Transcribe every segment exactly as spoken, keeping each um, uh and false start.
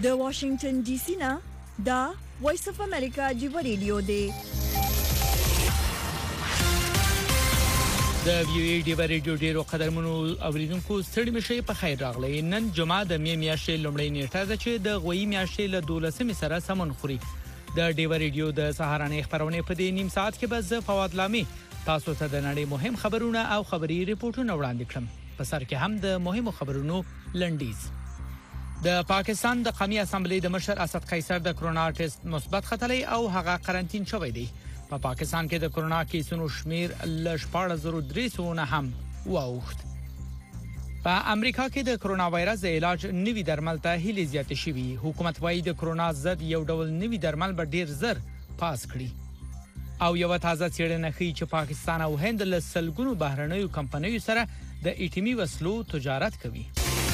د واشنگټن ډي سي نه دا وایس اف امریکا جیو ریډیو دی. د ویو ای ډیو ریډیو ډیرو قدرمنو اوریدونکو ستړي مشي په خیر راغلی. نن جمعه د می میاشتې لومړۍ نیټه ده چې د غوي میاشتې له دولسمې سره سمون خوري. د ډیو ریډیو د سهارنۍ خبرونه په دې نیم ساعت کې به زه فواد لامي تاسو ته د نړۍ مهم خبرونه او خبري ریپورتونه وړاندې کړم. په سر کې هم د مهمو خبرونو لنډیز. د پاکستان د قومي اسمبلی د مشر اسد قیصر د کرونا ټیسټ مثبت ختلی او هغه قرنټین شوی دی. په پا پاکستان کې د کرونا کیسونو شمیر ل شپږ زره درې سوه نه هم واوښت. په امریکا کې د کرونا وایرس د علاج نوي درمل ته هیلې زیاتې شوي. حکومت وايي د کرونا ضد یو ډول نوي درمل به ډیر زر پاس کړي. او یو تازه څېړنه ښیي چې پاکستان او هند له سلګونو بهرنیو کمپنیو سره د ایټمي وسلو تجارت کوي.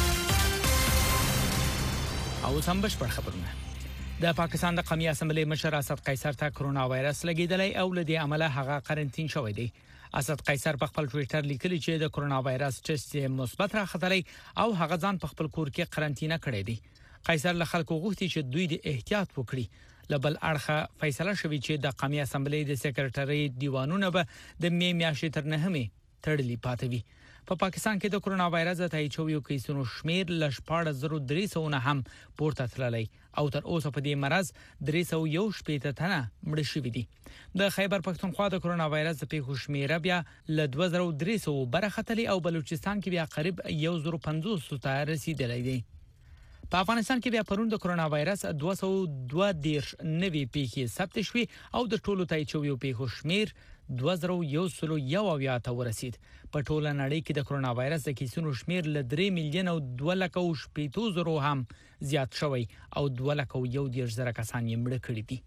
او سم بشپړ خبرونه. د پاکستان د قومي اسمبلی مشر اسد قیصر ته کرونا وایرس لګیدلی او له دې عمله هغه قرنټین شوی دی. اسد قیصر په خپل ټوئیټر لیکلی چې د کرونا وایرس ټیسټ مثبت راختلی او هغه ځان په خپل کور کې قرنټینه کړی دی. قیصر له خلکو غوښتي چې دوی د احتیاط وکړي. له بل اړخه فیصله شوې چې د قومي اسمبلی د سکرټرۍ دیوانونه به د می میاشتې تر نهمې تړلي پاتې وي. په پا پاکستان کې د کرونا وایرس د تایید شویو کیسونو شمیر ل شپږ زره درې سوه نه هم پورته تللی او تر اوسه په دې مرض درې سوه یو شپېته تنه مړه شوي دي. د خیبر پښتونخوا د کرونا وایرس د پیښو شمیره بیا ل دوه زره درې سوه برختلی او بلوچستان کې بیا قریب یو زره پنځوس ته رسیدلی دی. په افغانستان کې بیا پرون د کرونا وایرس دوه سوه دوه دیرش نوي پیښې ثبت شوې او د ټولو تایید شویو پیښو شمیر دوه زره یو سل یو اویا ته ورسید. په ټوله نړۍ کې د کرونا وایرس د کیسونو شمیر ل درې میلیون او دوه لکه او شپېته زره هم زیات شوی او دوه لکه او یو دیرش زره کسان یې مړه کړي دي.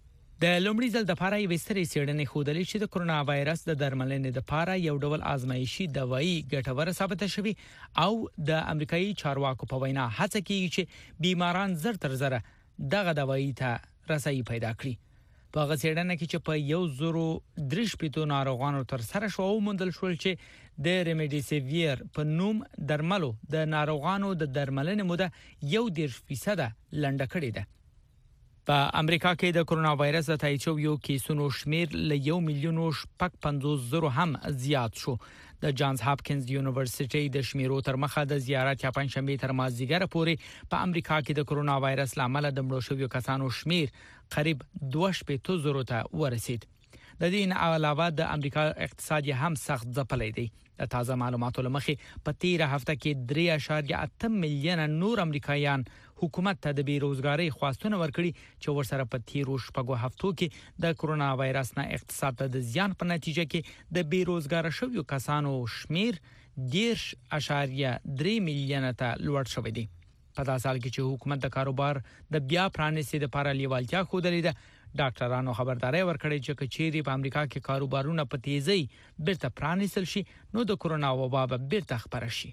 د لومړي ځل د پاره یوې سترې څېړنې ښودلې چې د کرونا وایرس د درملنې لپاره یو ډول آزمایشي دوايي ګټوره ثابته شوې او د امریکایي چارواکو په وینا هڅه کوي چې بیماران زر تر زره دغه دوايي ته رسایي پیدا کړي. په هغه څېړنه کې چې په یو زرو درې شپېته ناروغانو تر سره شو وموندل شول چې د ریمډیسیویر په نوم درملو د ناروغانو د درملنې موده یو دېرش فیصده لنډه کړې ده. په امریکا کې د کرونا وایرس د تایید شویو کیسونو شمیر له یو میلیون او شپږ پنځوس زره هم زیات شو. د جانز هاپکینز یونیورسيټي د شمیرو تر مخه د زیارت یا پنځشنبه تر مازدیګر پورې په امریکا کې د کرونا وایرس لامل د مړو شویو کسانو شمیر قریب دوه شپېته زره ته ورسید. د دې نه علاوه د امریکا اقتصاد هم سخت ځپلی دی. د تازه معلوماتو لمخې په تیره هفته کې درې اعشاریه اته میلیونه نور امریکایان حکومت ته د بیروزګاری خواستونه ورکړي چې ورسره په تیرو شپږو هفتو کې د کرونا وایرس نه اقتصاد ته د زیان په نتیجه کې د بیروزګار شویو کسانو شمیر دیرش اعشاریه درې میلیونه ته لوړ شوی دی. په داسې حال کې چې حکومت د کاروبار د بیا پرانیستې لپاره لیوالتیا ښودلې ده، ډاکټرانو خبرداري ورکړې چې کچېری په امریکا کې کاروبارونه په تیزی بیرته پرانیستل شي نو د کرونا وبا به بیرته خپره شي.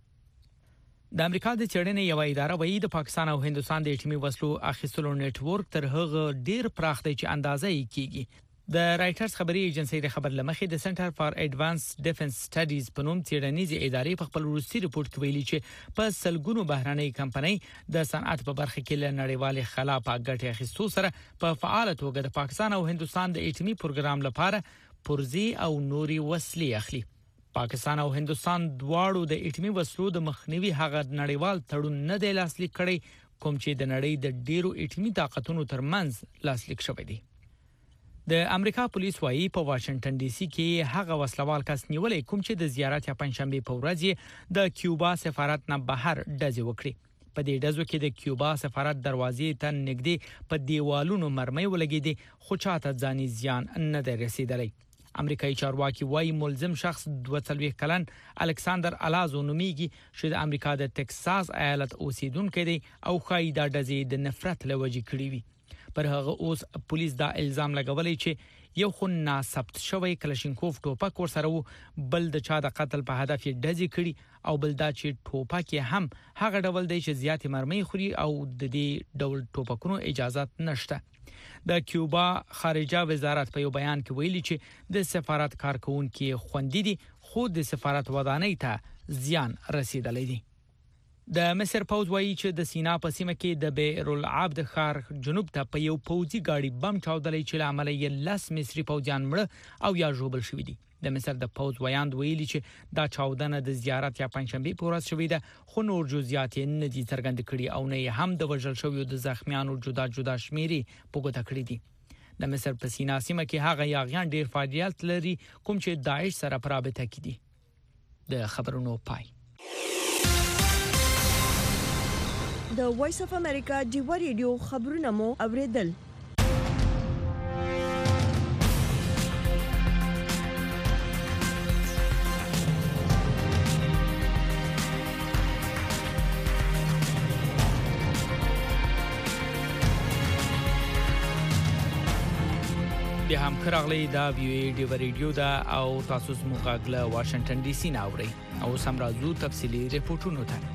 د امریکا د څېړنې یو اداره وایي د پاکستان او هندستان د ایټمي وسلو اخیستلو نتورک تر هغه ډیر پراخ دی چې اندازه یې کیږي. د رائټرز خبري ایجنسی د خبر لمخې د سنټر فار ایڈوانس ډیفنس سټډیز په نوم څېړنیزې ادارې په خپل وروستي رپورت کې ویلي چې په سلګونو بهرنۍ کمپنۍ د صنعت په برخه کې له نړیوالې خلا په ګټې اخیستو سره په فعاله توګه د پاکستان او هندستان د ایټمي پروګرام لپاره پرزي او نوري وسلې اخلي. پاکستان او هندستان دواړو د ایټمي وسلو د مخنیوي هغه نړیوال تړون نه دی لاسلیک کړی کوم چې د نړۍ د ډیرو ایټمي طاقتونو ترمنځ لاسلیک شوی دی. د امریکا پولیس وايي په واشنگټن ډي سي کې هغه وسلوال کس نیولې کوم چې د زیارت یا پنځشنبه په ورځ د کیوبا سفارت نه بهر ډزې وکړي. په دې ډزو کې د کیوبا سفارت دروازې ته نږدې په دیوالونو مرمۍ ولګېدې خو چاته ځاني زیان نه دی رسیدلی. امریکایي چارواکي وايي ملزم شخص دوه څلوېښت کلن الکساندر الازو نومیږي چې د امریکا د ټکساس ایالت اوسیدونکی دی او ښایي دا ډزې د نفرت له وجې کړې وي. پر هغه اوس پولیس دا الزام لګولې چې یو خو ناثبت شوی کلاشینکوف ټوپک ورسره وو، بل د چا د قتل په هدف یې ډزې کړي او بل دا چې ټوپک یې هم هغه ډول دی چې زیاتې مرمۍ خوري او د دې ډول ټوپکونو اجازه نشته. د کیوبا خارجه وزارت په یو بیان کې ویلي چې د سفارت کارکونکو خوندې دي خو د سفارت ودانۍ ته زیان رسیدلی دی. د مصر پوز وایي چې د سینا په سیمه کې د بئر العبد ښار جنوب ته په یو پوځي گاډي بم چاودلې چې له امله یې لس مصري پوځیان مړه او یا ژوبل شوي دي. د مصر د پوز ویاند ویلي چې دا چاودنه د زیارت یا پنځشنبه په ورځ شوې ده، خو نور جزئیات یې نه دي څرګند کړي او نه هم د وژل شویو د زخمیانو جدا جدا شمیرې په ګوته کړې دي. د مصر په سینا سیمه کې هغه یاغیان ډیر فعالیت لري کوم چې داعش سره په رابطه کې دي. د خبرونو پای. د وایس اف امریکا ډیوا ریډیو خبرونه مو اوریدل. بیا هم خراغلی دا ویو ډیوا ریډیو دا او تاسو زموږ غږ واشنگټن ډي سي ناوړي او سم راځو تفصيلي ریپورتونو ته.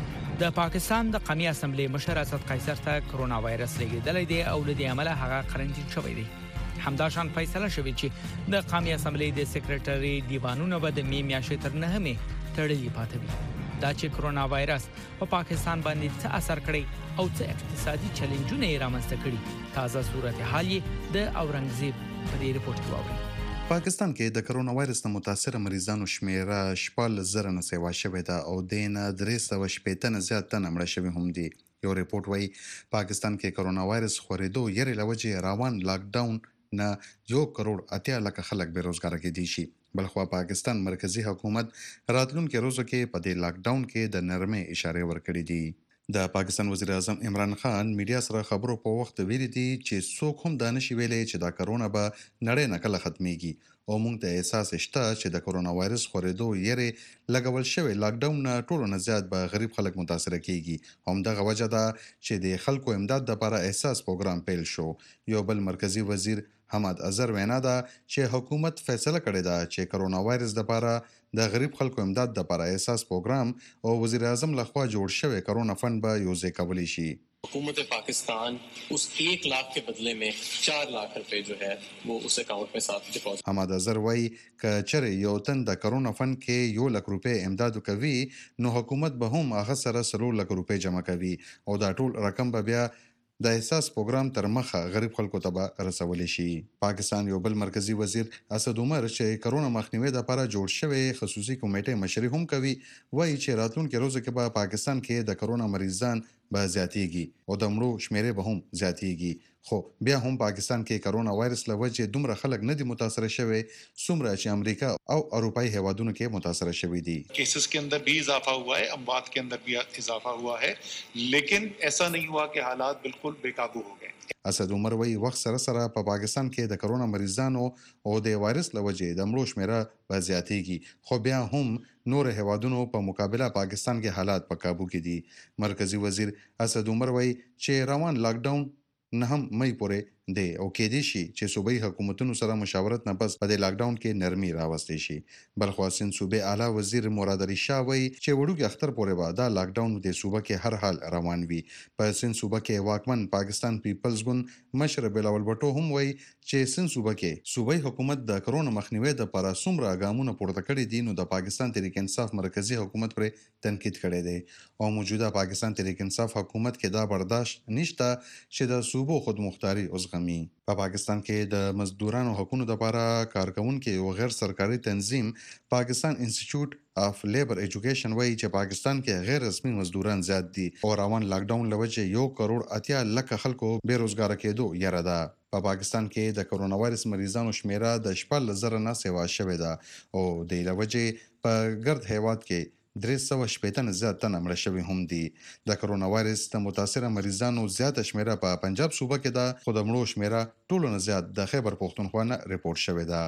د پاکستان د قومي اسمبلی مشر اسد قیصر ته کرونا وایرس لګیدلی دی او له دې عمله هغه قرنطین شوی دی. همداشان فیصله شوې چې د قومي اسمبلی د سیکریټري دیوانونو به د می میاشتې تر نهمې تړلې پاتې وي. دا چې کرونا وایرس په پا پاکستان باندې څه اثر کړی او څه اقتصادي چیلنجونه یې رامنځته کړي، تازه صورتحال یې د اورنګزیب په دې ریپورت کې واورئ. پاکستان کې د کرونا وایرس نه متاثر مریضانو شمیره شپږ زره نه سیوا شوې ده او د نه درې سوه شپږ نه زیات تنه مړه شوي هم دي. یو ریپورت وایي پاکستان کې کرونا وایرس خورېدو یری لوجه روان لاک ډاون نه یو کروڑ اتیا لکه خلک بیروزګار کېدي شي. بلخوا پاکستان مرکزی حکومت راتلونکو ورځو کې په دې لاک ډاون کې د نرمۍ اشاره ورکړې دي. د پاکستان وزیر اعظم عمران خان میډیا سره خبرو په وخت ویلي دي چې څوک هم دا نشي ویلي چې دا کرونا به نړۍ نه کله ختميږي او موږ ته احساس شته چې د کرونا وایرس خورېدو یری لګول شوی لاک ډاون نه ټولو نه زیات به غریب خلک متاثر کیږي. همدغه وجه ده چې د خلکو امداد لپاره احساس پروګرام پیل شو. یو بل مرکزی وزیر حماد اظهر وینا ده چې حکومت فیصله کړې ده چې کرونا وایرس لپاره د غریب خلکو امداد لپاره احساس پروګرام او وزیر اعظم لخوا جوړ شوی کرونا فند به یوځای کولی شي. हुकूमत पाकिस्तान उस एक लाख के बदले में चार लाख रुपए जो है वो उस अकाउंट में साथ डिपॉजिट. حماد اظهر وایي که چېرې یو تن د کرونا فند کې یو لک روپۍ امداد کوي نو حکومت به هم هغه سره څلور لک روپۍ جمع کوي او دا ټول رقم به بیا د احساس پروګرام تر مخه غریب خلکو ته به رسولی شي. پاکستان یو بل مرکزی وزیر اسد عمر چې کرونا مخنیوي لپاره جوړ شوی خصوصي کمیټې مشري هم کوي، وایي چې راتلونکي ورځو کې به پاکستان کې د کرونا مریضان به زیاتېږي او د مړو شمیرې به هم زیاتېږي. خو بیا هم پاکستان کې کرونا وایرس له وجې دومره خلک نه دي متاثر شوي څومره چې امریکا او اروپایي هیوادونو کې متاثر شوي دي. केसेस के अंदर भी इजाफा हुआ है, अमवात के अंदर भी इजाफा हुआ है, लेकिन ऐसा नहीं हुआ कि हालात बिल्कुल बेकाबू हो गए. اسد عمر وایي وخت سره سره په پاکستان کې د کرونا مریضانو او د وایرس له وجې د مړو شمیره به زیاتېږي، خو بیا هم نور هیوادونو په مقابله پاکستان کې حالات په کابو کې دي. مرکزی وزیر اسد عمر وایي چې روان لاک ډاون نه هم مې پورې دی او کې دي شي چې صوبایي حکومتونو سره مشاورت نه پس په دې لاک ډاون کې نرمي راوستي شي. بلخوا سند صوبې اعلی وزیر مراد علي شاه وایي چې وړوکی اختر پورې به دا لاک ډاون د صوبه کې هر حال روان وي. په سند صوبه کې واکمن پاکستان پیپلز ګوند مشر بلاول بټو هم وایي چې سند صوبه کې صوبایي حکومت د کرونا مخنیوي لپاره څومره ګامونه پورته کړي دي نو د پاکستان تحریک انصاف مرکزی حکومت پر تنقید کړی دی او موجوده پاکستان تحریک انصاف حکومت کې دا برداشت نشته چې د صوبو خودمختاري اوسغمي. په پاکستان کې د مزدورانو حقوقو لپاره کارکونکو یو غیر سرکاري تنظیم پاکستان انسټیټیوټ اف لیبر ایجوکیشن وایي چې پاکستان کې غیر رسمي مزدوران زیات دي او روان لاک ډاون لوجه یو کروڑ اتیا لک خلکو بیروزګار کېدو یره ده. په پاکستان کې د کرونا وایرس مریضانو شمیره د شپږ زره نه سیوا شوې ده او د لوجه په ګرد هیواد کې درې سوه شپږ نه زیات تنه مړه شوي هم دي. د کرونا وایرس د متاثره مریضانو زیاته شمیره په پنجاب صوبه کې ده، خو د مړو شمیره ټولو نه زیات د خیبر پښتونخوا نه ریپورت شوې ده.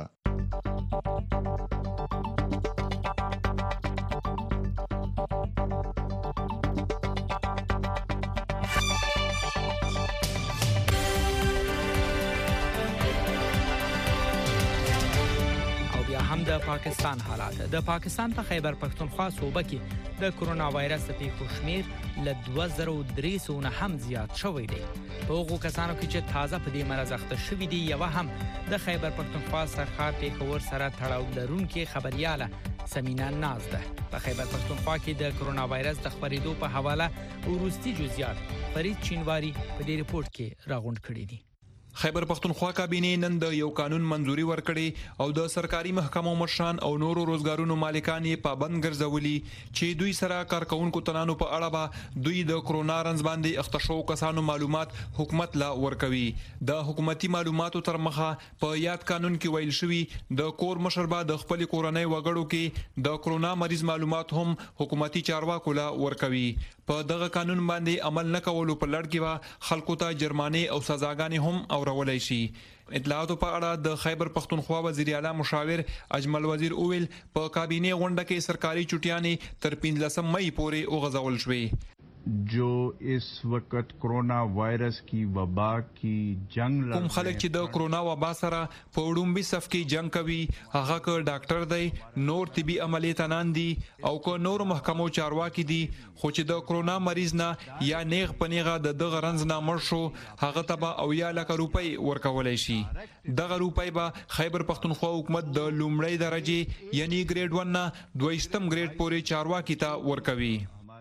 هم د پاکستان حالات. د پاکستان په خیبر پښتونخوا صوبه کې د کرونا وایرس د پیښو شمیر له دوه زره درې سوه نه هم زیات شوی دی. په هغو کسانو کې چې تازه په دې مرض اخته شوي دي یوه هم د خیبر پښتونخوا سرحد پېښور سره تړاو لرونکې خبریاله سمینا ناز ده په خیبر پښتونخوا کې د کرونا وایرس د خپرېدو په حواله ورستي جزئیات فرید چینواری په دې ریپورت کې راغونډ کړي دي. خیبر پښتونخوا کابینه نن د یو قانون منځوري ورکړي او د سرکاري محکمو مشران او نورو روزګارونو مالکان یې پابند ګرځولي چې دوی سره کارکونکو تنانو په اړه به دوی د کرونا رنځ باندې اخته شو کسانو معلومات حکومت لا ورکوي. د حکومتي معلوماتو تر مخه په یاد قانون کې ویل شوی د کور مشر به د خپل کورنۍ وګړو کې د کرونا مریض معلومات هم حکومتي چارواکو لا ورکوي. په دغه قانون باندې عمل نه کولو په لړ کې به خلکو ته جرمانه او سزاګانې هم اورولای شي. اطلاعاتو په اړه د خیبر پښتونخوا وزیر اعلی مشاور اجمل وزیر اویل په کابینه غونډه کې سرکاري چټیانې تر پنځلسم مئی پورې وغځول شوې. जो इस वक्त कोरोना वायरस की वबा की जंग کوم خلک چې د کرونا وبا سره په وډومبي صف کې جنگ کوي هغه که ډاکټر دی نور طبي عملیاتان دي او که نور محکمو چارواکي دي خو چې د کرونا مریض نه یا نیغ پنیغه د دغه رنځ نه مړ شو هغه ته به او یا لک روپۍ ورکولای شي. دغه روپۍ به خیبر پښتونخوا حکومت د لومړی درجه یعنی ګریډ ون نه دویشتم ګریډ پورې چارواکي ته ورکوي.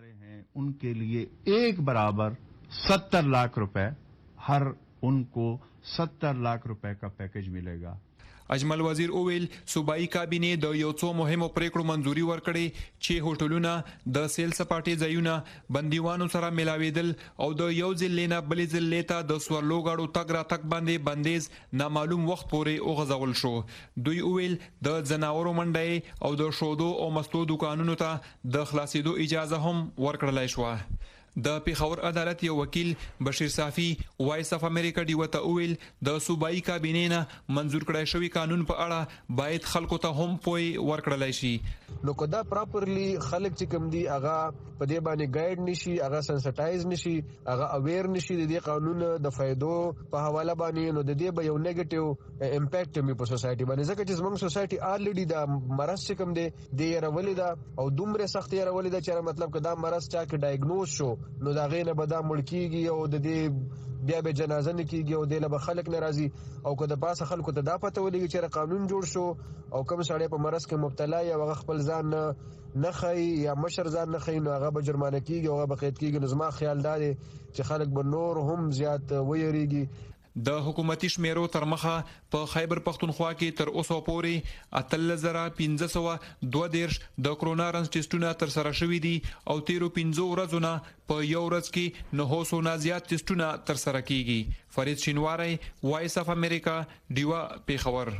उनके लिए एक बराबर सत्तर लाख रुपए हर उनको सत्तर लाख रुपए का पैकेज मिलेगा. اجمل وزیر اویل صوبایي کابینه د یو څو مهمو پریکړو منځوري ورکړي چې هوټلونه د سیل سپاټي ځایونه بندیوانو سره ملاویدل او د یو ځل نه بلې ځل لیتا د سورلو غاړو تګ را تک باندې بندیز نامعلوم وخت پورې اوغځول شو. دوی اویل د زناورو منډي او د شودو او مستو دکانونو ته د خلاصېدو اجازه هم ورکړلای شو. د پیښور عدالت یو وکیل بشیر صافی وایس اف امریکا دی وته اویل د صوبایي کابینه نه منزور کړای شوی قانون په اړه باید خلکو ته هم پوي ورکړلای شي. نو کدا پراپرلی خلک چې کوم دی هغه په دې باندې ګایډ نشي هغه سنسټایز نشي هغه اویر نشي د دې قانون د فائدو په حواله باندې نو د دې به یو نیگیټیو امپیکټ می په سوسایټي باندې ځکه چې زموږ سوسایټي الریډي د مرض چې کوم دی د یې او دومره سخت یې راولې دا چې مطلب کدا مرض چا کې ډایګنوز شو نو دا غینه به دا مړ کیږي او د دې بیا به جنازه نه کیږي او د له خلک ناراضي او کله پاسه خلکو ته دا پته ولګي چې قانون جوړ شو او کوم سړی په مرض کې مبتلا یا هغه خپل ځان نه خي یا مشر ځان نه خي نو هغه به جرمانه کیږي او هغه به قید کیږي. نو زما خیال دا دی چې خلک به نور هم زیات ویریږي. د حکومتي شمیرو تر مخه په خیبر پښتونخوا کې تر اوسه پورې اتل زره پنځه سوه دوه دیرش د کرونا رنځ ټیسټونه تر سره شوي دي او تیرو پنځو ورځو نه په یو ورځ کې نهه سوه نه زیات ټیسټونه تر سره کیږي. فرید چینواری وایس اف امریکا دیوا پیښور.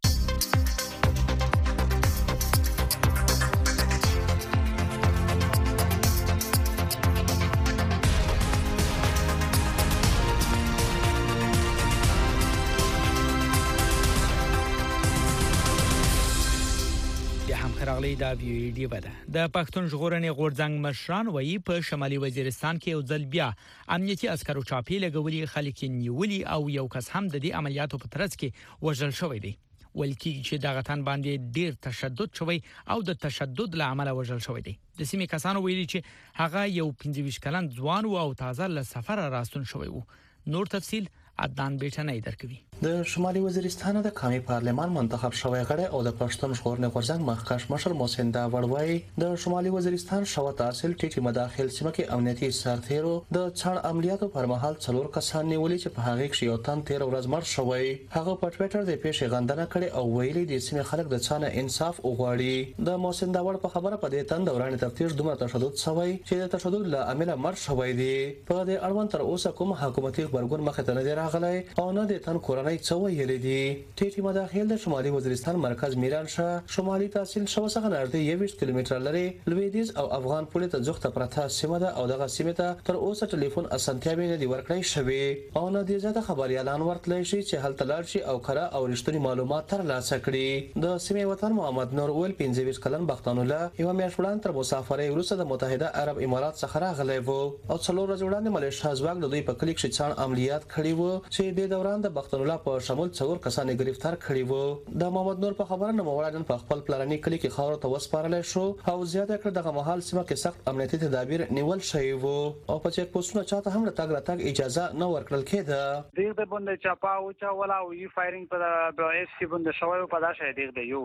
راغلی دا ویډیو دی بده د پښتون ژغورنې غورځنګ مشران وایي په شمالي وزیرستان کې یو ځل بیا امنیتي عسکرو چاپی لګولي خلک نیولي او یو کس هم د دې عملیاتو په ترڅ کې وژل شوی دی. ولکه چې دغه تن باندې ډیر تشدد شوی او د تشدد لامل وژل شوی دی. د سیمې کسانو ویلي چې هغه یو پنځه ویشت کلن ځوان او تازه له سفر راستون شوی وو. نور تفصيل عدنان بیٹنای درکوي. د شمالي وزیرستان د قومي پارلمان منتخب شوی غړی او د پښتون ژغورنې غورځنګ مخکښ مشر محسن داوړ وایي د شمالي وزیرستان شاو تحصیل ټیټي مداخل سیمه کې امنیتي سرتیرو د څړ عملیاتو پر مهال څلور کسان نیولي چې په هغه کې یو تن تیر ورځ مړ شوی. هغه په ټوئیټر د پیښې غندنه کړې او ویلي د سیمې خلک د څانه انصاف وغواړي. د محسن داوړ په خبره په دې تن دوران تفتیش دومره تشدد شوی چې د تشدد له امله مړ شوی دی. په دې اړوند تر اوسه کوم حکومتي خبرګون مخ ته نه دی راغلی او نه د تن کورنۍ څو ویلي دي. ټیټي مداخل د شمالي وزیرستان مرکز میران شاه شمالي تحصیل شو څخه نږدې یویشت کیلومتر لري لویدیز او افغان پولې ته ځخته پرته سیمه ده او دغه سیمه ته تر اوسه ټلیفون اسانتیاوي نه دی ورکړی شوی او نه دی زیاته خبري اعلان ورتلای شي چې هلته لاړ شي او کره او رښتونی معلومات ترلاسه کړي. د سیمه وطن محمد نور اول پنځه ویشت کلن بختان الله یو میاشت وړاندې تر مسافرۍ وروسته د متحده عرب امارات څخه راغلی وو او څلور ورځې وړاندې ملیشیا ځواک د دوی په کلیک شي څان عملیات کړی وو چې د دوران د بختان الله په شمول څلور کسان گرفتار کړي وو. د محمد نور په خبره نه موړاندن په خپل پلاني کلی کې خاور ته وسپارل شو او زیاته کړ دغه محل سیمه کې سخت امنیتي تدابیر نیول شوی وو او په چیک پوسټونو چاته هم تګ راتګ اجازه نه ورکړل کېده. دغه باندې چاپا او چا ولا او یي فایرینګ په ایس سی باندې شوی په داسې دغه یو وړل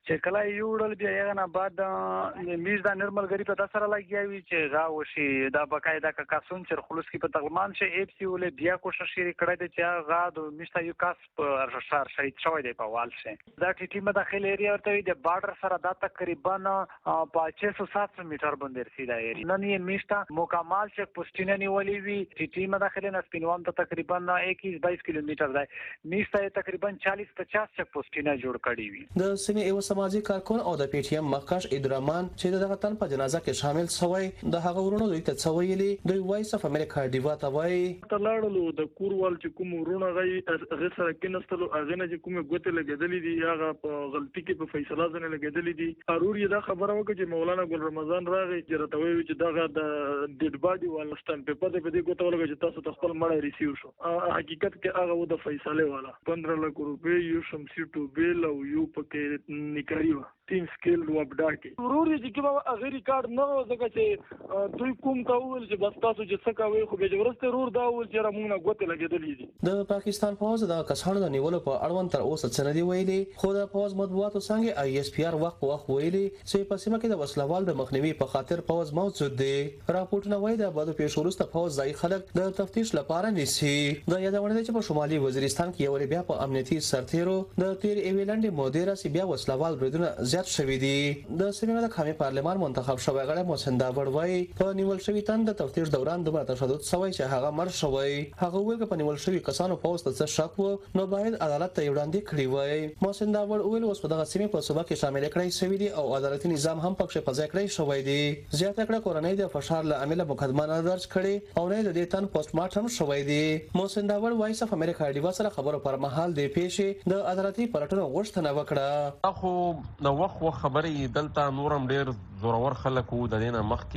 چې کله یو ډول بیا یې نه بعد میز دا نرمل غری په تاسو را لګیاوي چې غا وشي دا بقایدا کا کاسون چې خلوص کی په تغمان شي اف سی ول بیا کوشش یې کړی دی چې غا د مشته یو کاس په شهر شهید شوی دی په وال شي دا ټی مداخله ایریا ورته د بارډر سره دا تقریبا په شش سو سات سو میټر باندې رسیدا ایریا نن یې مشته مکمل چک پوسټینه نیولې وی ټی مداخله نه سپینوام ته تقریبا اکیس بایس کیلومتر دی مشته تقریبا چالیس پچاس چک پوسټینه جوړ کړی وی د سیمې ایو سماجی کارکون او د پی ټی ایم مخکش ادرمان چې دغه تن په جنازه کې شامل شوی د هغه ورونو دوی ته څویلي دوی وایس اف امریکا دیوا ته وای تلاړلو د کوروال چې کوم ورونه غي هغه سره کېنستلو هغه نه چې کومه ګوته لګیدلې دي هغه په غلطي کې په فیصله ځنه لګیدلې دي ضروري دا خبره وکړي چې مولانا ګل رمضان راغی چې راته وایي چې دغه د ډیډ باډي والستان په پدې په دې ګوته ولګي چې تاسو خپل مړی ریسیو شو حقیقت کې هغه و د فیصله والا پندرہ لک روپے یو شمسی ټو بیل او یو پکې نکاریو تین سکیل وبډا کې ضروري چې کومه هغه ریکارډ نه وځي چې دوی کوم تا وول چې بس تاسو چې څه کوي خو به ورسته رور دا ول چې رمونه غوته لګیدلې دي د پاکستان فوج د کسانو د نیولو په اړوند تر اوسه څه نه دی ویلي خو د فوج مطبوعاتو څنګه آی اس پی آر وخت په وخت ویلي چې په سیمه کې د وسلوال د مخنیوي په خاطر فوج موجود دی راپورټونه وایي د بادو پیښورسته فوج ځای خلک د تفتیش لپاره نیسي د یادونه ده چې په شمالي وزیرستان کې یو بیا په امنیتي سرتیرو د تیر ایویلند مودیرا سی بیا وسلوال بریدونه زیات شوي دي د سیمې د قومي پارلمان منتخب شوی غړی محسن داوړ وایي په نیول شوی تن د تفتیش دوران دومره تشدد شوی چې هغه مر شوی هغه ویل چې په نیول شوی کسانو په واسطه څه شک وو نو باید عدالت ته وړاندې کړی وای محسن داوړ ویل اوس په دغه سیمې په صوبه کې شامل کړی شوی دی او عدالتي نظام هم پکې په ځای کړی شوی دی زیاته کړه کورنۍ د فشار له امله مقدمه نه درج کړي او نه د دې تن پوسټ مارټم شوی دی محسن داوړ وایي چې امریکا دیوا سره خبرو پر مهال دی پیښې د عدالتي پلټنو غوښتنه وکړه خو نو وخت خبرې دلته نورم ډیر زورور خلک وو د دینه مخ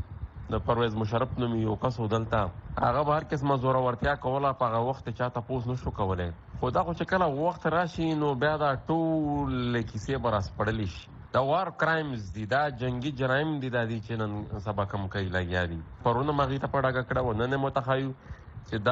کې د پرویز مشرف نوم یو کس دلته هغه بهر قسمه زورورتیا کوله په هغه وخت چاته پوس نشو کولای خو دا خو چې کله وخت راشي نو بیا دا ټول کیسې براس پړلی شي دا وار کرایمز دي دا جنگي جرایم دي د دې چې نن سبا کم کوي لګیا دي پرونه مغی ته پړاګه کړه و نن متخایو چې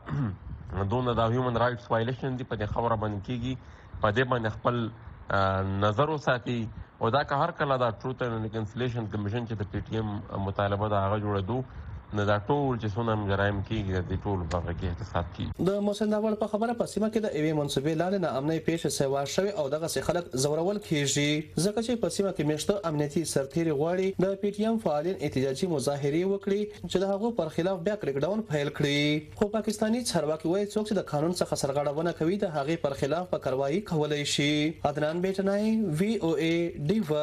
دا دونه دا هیومن رائټس وایلیشن دي په دې خبره باندې کیږي په دې باندې خپل نظر وساتي او دا که هر کله دا ټروت اینڈ ریکنسیلیشن کمیشن چې د پی ټی ایم مطالبه دا هغه جوړېدو نه دا ټول چې څونه جرایم کیږي د ټول په کې احتساب کیږي د محسن داوړ په خبره په سیمه کې د ایوي منصبې لاندې نه امنیت پیښه سیوا شوی او دغه څه خلک زورول کیږي ځکه چې په سیمه کې مشته امنیتي سرتیري غواړي د پی ټی ایم فعالین احتجاجي مظاهره وکړي چې د هغو پر خلاف بیا کریک ډاون فایل کړي خو پاکستانی چارواکي وایي څوک چې د قانون څخه سرغړونه کوي د هغې پر خلاف په کاروایی کولای شي عدنان بیٹنای وی او ای دیوا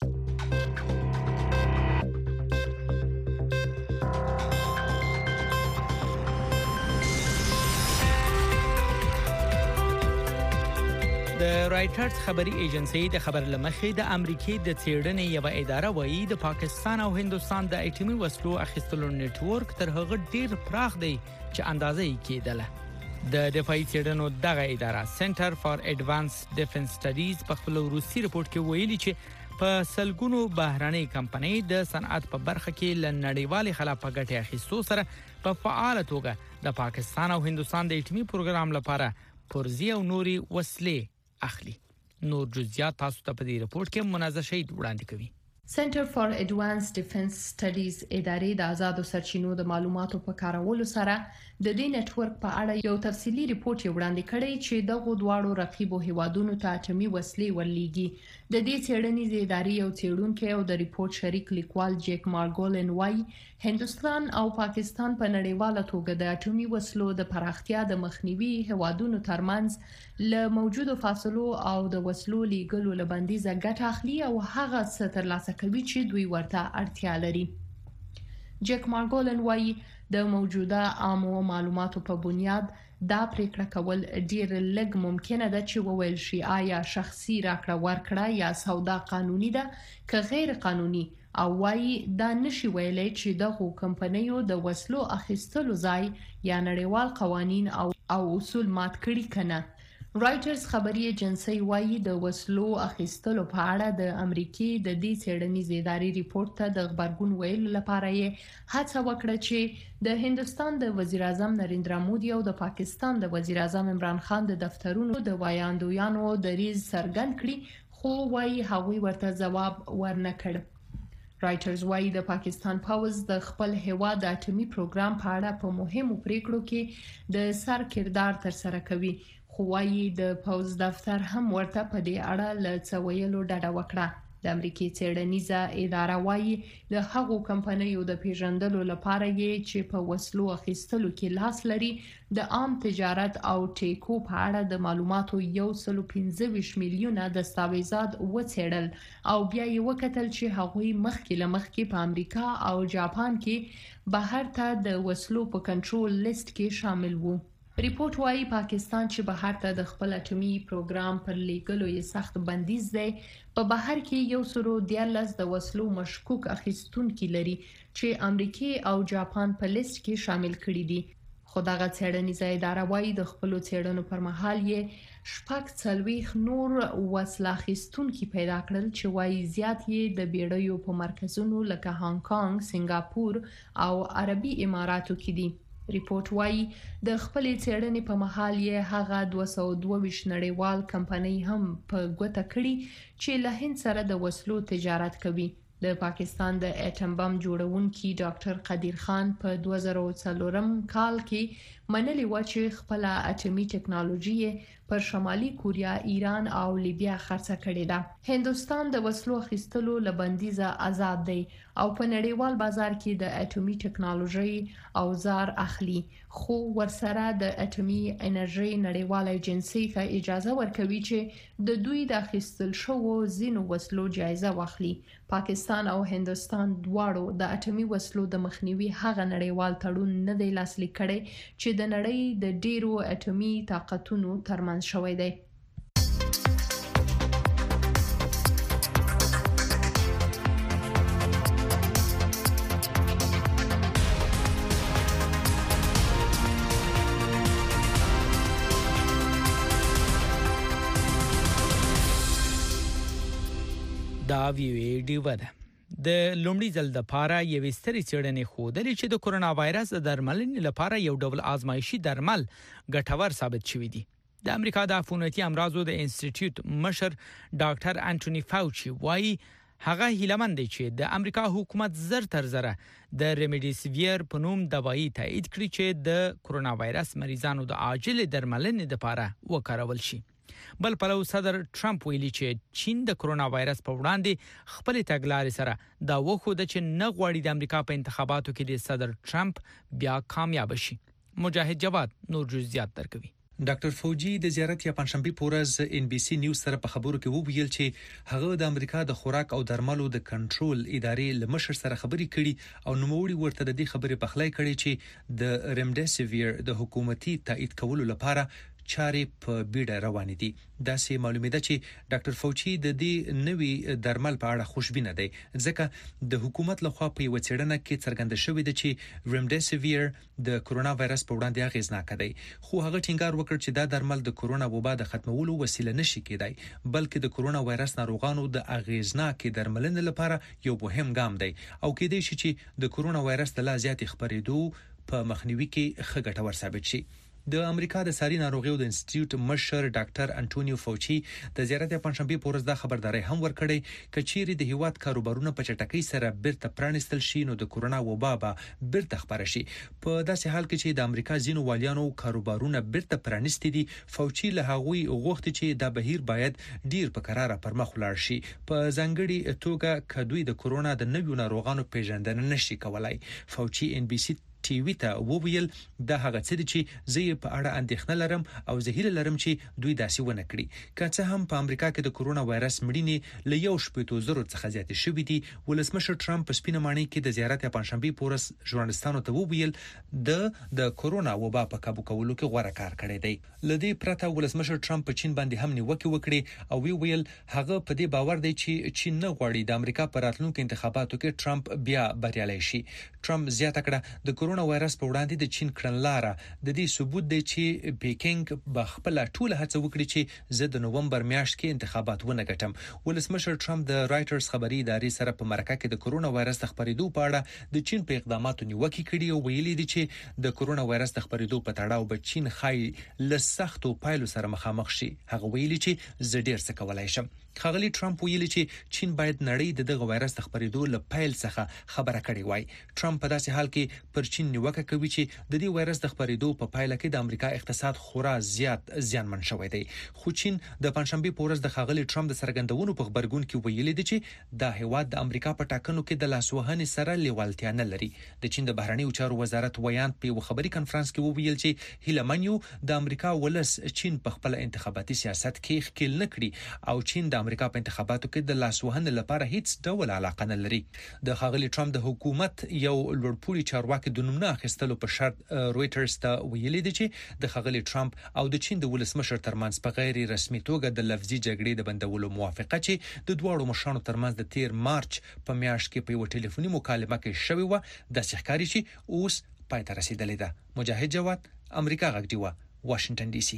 د رائټرز خبري ایجنسی د خبر لمخې د امریکای د څېړنې یو اداره وایي د پاکستان او هندستان د ایټمي وسلو اخیستلو نتورک تر هغه ډیر پراخ دی چې اندازې یې کېدله د دفاعي څېړنو دغه اداره سنټر فار ایڈوانس ډیفنس سټډیز په خپل روسي رپورت کې ویلي چې په سلګونو بهراني کمپنۍ د صنعت په برخه کې لنړیوالي خلا په ګټه اخیستو سره په فعال توګه د پاکستان او هندستان د ایټمي پروګرام لپاره پرزي او نوري وسلې اخلي نور جزئیات تاسو ته په دې رپورت کې منازعه شي وړاندې کوي سنټر فار ایڈوانس ډیفنس سټډیز ادارې د آزادو سرچینو د معلوماتو په کارولو سره د دې نتورک په اړه یو تفصیلی رپورت وړاندې کړی چې دغه دواړو رقیبو هیوادونو ته اټومي وسلې ورلېږي د دې څېړنې ادارې یو څېړونکو او د رپورت شریک لیکوال جیک مارګولن وايي هندستان او پاکستان په نړیواله توګه د اټومي وسلو د پراختیا د مخنیوي هیوادونو ترمنځ له موجودو فاصلو او د وسلو لیږلو له بندیزه ګټه اخلي او هغه څه ترلاسه کوي چې دوی ورته اړتیا لري جیک مارګولن وايي د موجوده عامو معلوماتو په بنیاد دا پریکړه کول ډیر لږ ممکنه ده چې وویل شي آیا شخصي راکړه ورکړه یا سودا قانوني ده که غیر قانوني او وايي دا نشي ویلای چې دغه کمپنیو د وسلو اخیستلو ځای یا نړیوال قوانین او او اصول مات کړي کنه رائټرز خبري ایجنسی وايي د وسلو اخیستلو په اړه د امریکای د دې څېړنې ادارې ریپورت ته د خبرګون ویلو لپاره یې هڅه وکړه چې د هندستان د وزیر اعظم نریندرا مودي او د پاکستان د وزیر اعظم عمران خان د دفترونو د وایاندویانو دریز څرګند کړي خو وايي هغوی ورته ځواب ورنکړ. رایټرز وايي د پاکستان پوز د خپل هیواد د اټومي پروګرام په اړه په مهمو پریکړو کې د سر کردار تر سره کوي. خو وايي د پوز دفتر هم ورته په دې اړه ل څه ویلو ډډه وکړه. د امریکای څېړنیزه اداره وايي د هغو کمپنیو د پیژندلو لپاره یې چې په وسلو اخیستلو کې لاس لري د عام تجارت او ټیکو په اړه د معلوماتو یو سل پنځه ویشت میلیونه دستاویزات وڅېړل او بیا یې وکتل چې هغوی مخکې له مخکې په امریکا او جاپان کې بهر ته د وسلو په کنټرول لیست کې شامل وو. ریپورت وايي پاکستان چې بهر ته د خپل اټومي پروګرام پر لیګلو یې سخت بندیز دی، په بهر کې یو سلو دیارلس د وسلو مشکوک اخیستونکي لري چې امریکای او جاپان په لیست کې شامل کړي دي. خو دغه څېړنیزه اداره وايي د خپل څېړنو پر مهال یې شپږ څلوېښت نور وسله اخیستونکي پیدا کړل چې وايي زیات یې د بیړیو په مرکزونو لکه هانګ کانګ، سنگاپور او عربي اماراتو کې دي. ریپورت وايي د خپل څېړنې په مهال یې هغه دوه سوه دوه ویشت نړیوال کمپنۍ هم په ګوته کړي چې له هند سره د وسلو تجارت کوي. د پاکستان د اټم بم جوړونکي ډاکټر قدیر خان په دوه زره څلورم کال کې منلي و چې خپل اټومي ټکنالوژي پر شمالي کوریا، ایران او لیبیا خرڅه کړې ده. هندستان د وسلو اخیستلو له بندیزه آزاد دی او په نړیوال بازار کې د اټومي ټکنالوژي اوزار اخلي، خو ورسره د اټومي انرژي نړیوال ایجنسی ته اجازه ورکوي چې د دوی د اخیستل شوو ځینو وسلو جایزه واخلي. پاکستان او هندستان دواړو د اټومي وسلو د مخنیوي هغه نړیوال تړون نه دی لاسلیک کړی چې د نړۍ د ډیرو اټومي طاقتونو ترمنځ شوی دی. دا ویوی ډیوه ده. د لومړي ځل د پاره یو ستري څېړنې ښودلې چې د کرونا وایرس د درملنې لپاره یو ډول آزمایشي درمل ګټور ثابت شوي دي. د امریکا د عفونتي امراضو د انسټیټیوټ مشر ډاکټر انټونی فاوچي وايي هغه هیلمند دی چې د امریکا حکومت زر تر زره د ریمډیسیویر په نوم دوايي تایید کړي چې د کرونا وایرس مریضانو د عاجل درملنې لپاره وکارول شي. بل پلو صدر ټرمپ ویلي چې چین د کرونا وایرس په وړاندې خپل تګلارې سره دا وخوده چې نه غواړي د امریکا په انتخاباتو کې د صدر ټرمپ بیا کامیاب شي. مجاهد جواد نور جزئیات درکوي. ډاکټر فوجي د زیارت یا پنځشنبه پورز ان بي سي نیوز سره په خبرو کې وویل چې هغه د امریکا د خوراک او درملو د کنټرول ادارې لمشر سره خبرې کړي او نوموړي ورته د دې خبرې په خلای کړي چې د ریمډیسیویر د حکومتي تایید کولو لپاره چارې په بیړه روانې دي. دا سه معلومه ده چې ډاکټر فوچي د دې نوي درمل په اړه خوشبینه دی ځکه د حکومت لخوا په یو څېړنه کې څرګنده شوې ده چې ریمډیسیویر د کرونا وایرس په وړاندې اغیزناک دی، خو هغه ټینګار وکړ چې دا درمل د کرونا وبا د ختمولو وسیله نشي کېدای، بلکې د کرونا وایرس ناروغانو د اغیزناک درملنې لپاره یو مهم ګام دی او کېدای شي چې د کرونا وایرس د لا زیات خپرېدو په مخنیوي کې ښه ګټور ثابت شي. د امریکا د ساري ناروغیو د انسټیټیوټ مشر ډاکټر انټونیو فوچي د زیارت پنځشنبه پورز د خبرداري هم ورکړی کچيري د هیواد کاروبارونه په چټکۍ سره بیرته پرانستل شي نو د کرونا وبا به بیرته خبره شي. په داسې حال کې چې د امریکا ځینو والیانو کاروبارونه بیرته پرانستي دي، فوچي له هغوی غوښتي چې د بهیر باید ډیر په قراره پر مخ ولاړ شي، په ځانګړي توګه کدوې د کرونا د نویو ناروغانو پیژندنه نشي کولای. فوچي ان بي سي ټي وي ته وویل دا هغه څه دي چې زه په اړه اندېښنه لرم او زه هیله لرم چې دوی داسې ونه کړي. که څه هم په امریکا کې د کرونا وایرس مړینې له یو شپږ زره څخه زیاتې شوې دي، ولسمشر ټرمپ په سپینه ماڼۍ کې د زیارت پنځشنبه پورز ژورنالستانو ته وویل د د کرونا وبا په کابو کولو کې غوړه کار کړی دی. لدې پرته ولسمشر ټرمپ په چین باندې هم نیوکه وکړي او وی ویل هغه په دې باور دی چې چین نه غواړي د امریکا په راتلونکو انتخاباتو کې ټرمپ بیا بریالی شي. ټرمپ زیاته کړه د کرونا وایرس په وړاندې د چین کړنلاره د دې ثبوت دی چې بیکینګ به خپل ټول هڅه وکړي چې زه د نوومبر میاشت کې انتخابات ونه ګټم. ولسمشر ټرمپ د رایټرز خبري ادارې سره په مرکه کې د کرونا وایرس د خپرېدو په اړه د چین په اقداماتو نیوکه کړې او ویلي دي چې د کرونا وایرس د خپرېدو په تړاو به چین خای له سختو پایلو سره مخامخ شي. هغه ویلي چې زه ډیر څه کولای شم. ښاغلي ټرمپ ویلي چې چین باید نړۍ د دغه وایرس د خپرېدو له پیل څخه خبره کړې وای. ټرمپ په داسې حال کې پر چین نیوکه کوي چې د دې وایرس د خپرېدو په پایله کې د امریکا اقتصاد خورا زیات زیانمن شوی دی. خو چین د پنځشنبه په ورځ د ښاغلي ټرمپ د څرګندونو په خبرګون کې ویلي دی چې دا هیواد د امریکا په ټاکنو کې د لاسوهنې سره لیوالتیا نه لري. د چین د بهرنیو چارو وزارت ویان په یو خبري کنفرانس کې وویل چې هیله من یو د امریکا ولس چین په خپل انتخاباتي سیاست کې ښکیل نه کړي او چین د امریکا په انتخاباتو کې د لاسوهنې لپاره هیڅ ډول علاقه نه لري. د ښاغلي ټرمپ د حکومت یو لوړپوړي چارواکي د نوم نه اخیستلو په شرط رويټرز ته ویلي دی چې د ښاغلي ټرمپ او د چین د ولسمشر ترمنځ په غیر رسمي توګه د لفظي جګړې د بندولو موافقه چې د دواړو مشرانو ترمنځ د تیر مارچ په میاشت کې په یو ټلیفوني مکالمه کې شوې و د ښکاری چې اوس پای ته رسیدلې ده. مجاهد جواد، امریکا غږ دی، واشنگټن ډي سي.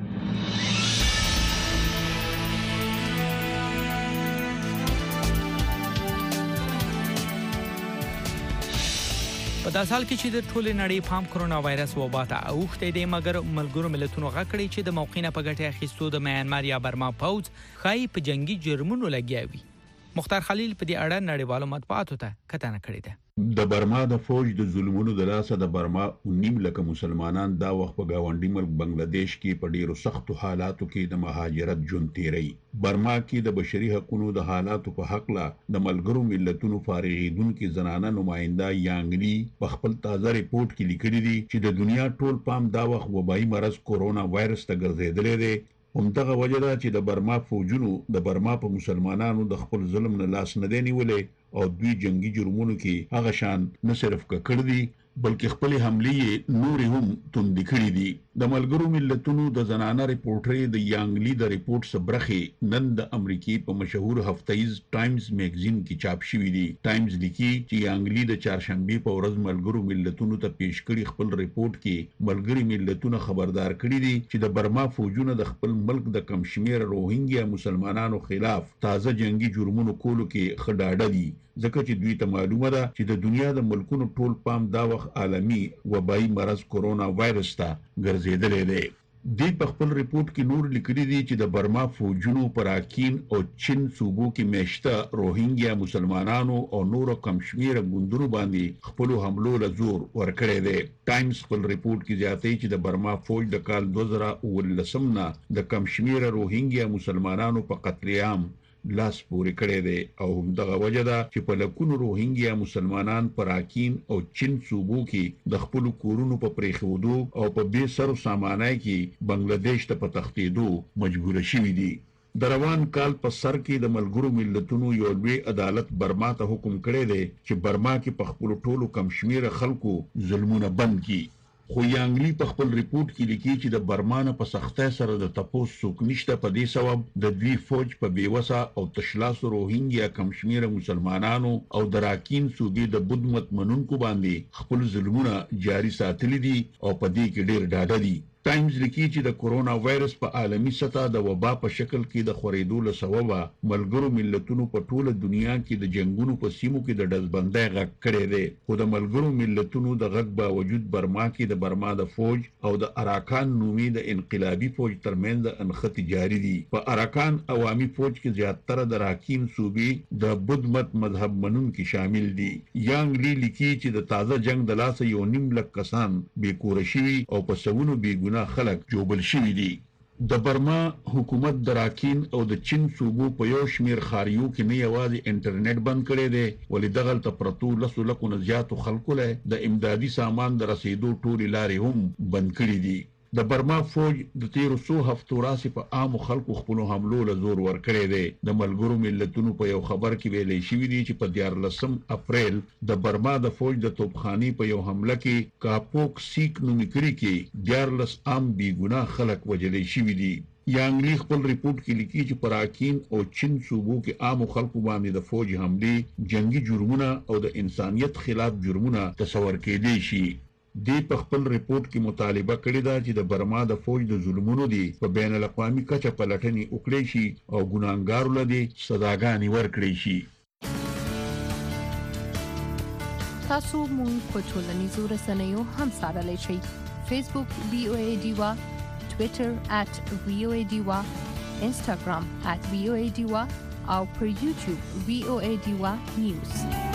په داسې حال کې چې د ټولې نړۍ پام کرونا وایرس وبا ته اوښتی دی، مګر ملګرو ملتونو غږ کړی چې د موقع نه په ګټه اخیستو د میانمار یا برما پوځ ښایي په جنگي جرمونو لګیا وي. مختار خلیل په دې اړه نړیوالو مطبوعاتو ته کتنه کړې ده. د برما د فوج د ظلمونو د لاسه د برما نیم لکه مسلمانان دا وخت په گاونډي ملک بنگلاديش کې په ډیرو سختو حالاتو کې د مهاجرت ژوند تیری. برما کې د بشري حقوقو د حالاتو په حق لا د ملګرو ملتونو فارغیدونکو زنانه نماینده یانګلی په خپل تازه ریپورت کې لیکلي دي چې د دنیا ټول پام دا وخت وبایي مرض کورونا وایرس ته ګرځېدلی دی. همدغه وجه ده چې د برما فوجونو د برما په مسلمانانو د خپل ظلم نه لاس نه دی نیولې او دوی جنگي جرمونو کې هغه شان نه صرف کړ دي بلکې خپل حملې نور هم توندې کړې دي. د ملګرو ملتونو د زنانه ریپورټري د یانګلی د ریپورت سبرخه نن د امریکای په مشهور هفتهیز ټایمز میگزین کې چاپ شوې دي. ټایمز لیکي چې یانګلی د چهارشنبه په ورځ ملګرو ملتونو ته پیش کړي خپل ریپورت کې ملګری ملتونو خبردار کړي دي چې د برما فوجونه د خپل ملک د کم شمیر روهینګیا مسلمانانو خلاف تازه جنگي جرمونو کولو کې خډاډه دي، ځکه چې دوی ته معلومه ده چې د دنیا د ملکونو ټول پام دا وخت عالمي وبایي مرض کورونا وایرس ته ګرځېدلی دی. دوی په خپل ریپورت کې نور لیکلي دي چې د برما فوجونو پر اراکین او چین صوبو کې میشته روهینګیا مسلمانانو او نورو کم شمیره ګوندونو باندې خپل حملو له زور ورکړی دی. ټایمز خپل ریپورت کې زیاتوي چې د برما فوج د کال دوه زره اوولسم نه د کم شمیره روهینګیا مسلمانانو په قتل عام لاس پورې کړی دی او همدغه وجه ده چې په لکونو روهینګیا مسلمانان پر اراکین او چین صوبو کې د خپل کورونو په پریښودو او په بې سر سامانای کې بنگلاديش ته په تښتېدو مجبور شوي دي. د روان کال په سر کې د ملګرو ملتونو یو لوی عدالت برما ته حکم کړی دی چې برما کې په خپل ټولو کم شمیره خلکو ظلمونه بند کړي. خو یانګلی په خپل ریپورت کې لیکي چې د برما نه په سختۍ سره د تپوس څوک نشته. په دې سبب د دوی فوج په بیوسه او تشلاسو روهینګیا کم شمیره مسلمانانو او د راکین صوبې د بدمت منونکو باندې خپل ظلمونه جاري ساتلي دي او په دې کې ډېر ډاډه دي. ټایمز لیکي چې د کورونا وایرس په عالمي سطح د وبا په شکل کې د خورېدو له سببه ملګرو ملتونو په ټوله دنیا کې د جنگونو په سیمو کې د ډزبندۍ غږ کړی دی. خو د ملګرو ملتونو د غږ باوجود برما کې د برما د فوج او د اراکان نومي د انقلابي فوج ترمنځ انختی جاری دي. په اراکان عوامي فوج کې زیاتره د راکین صوبې د بدمت مذهب منونکي شامل دي. یانګلی لیکي چې د تازه جنگ د لاسه یو نیم لک کسان بې کوره شوي او په سوونو بېګناه خلک جوبل شوي دي. د برما حکومت د راکین او د چین صوبو په یو شمیر خاریو کې نه یوازې انټرنیټ بند کړی دی ولې دغلته پرتو لسو لکو نه زیاتو خلکو له د امدادي سامان د رسیدو ټولې لارې هم بند کړي دي. د برما فوج د تیرو څو هفتو راسې په عامو خلکو خپلو حملو له زور ورکړی دی. د ملګرو ملتونو په یو خبر کې ویلی شوي دي چې په دیارلسم اپریل د برما د فوج د توپخانې په یو حمله کې کاپوک سیک نومي کلي کې دیارلس عام بېګناه خلک وژلی شوي دي. یانګلی خپل ریپورت کې لیکي چې په راکین او چین صوبو کې عامو خلکو باندې د فوج حملې جنگي جرمونه او د انسانیت خلاف جرمونه تصور کېدی شي. دی په خپل ریپورت کې مطالبه کړې ده چې د برما د فوج د ظلمونو دي په بین الاقوامي کچه پلټنې وکړي شي او ګناهګارو له دې سزاګانې ورکړي شي. تاسو مونږ په ټولنیزو رسنیو هم څارلی شئ. فیسبوک وی او ای ډیوا، ټویټر ات وی او ای ډیوا، انسټاګرام at voa diwa او پر یوټیوب voa diwa news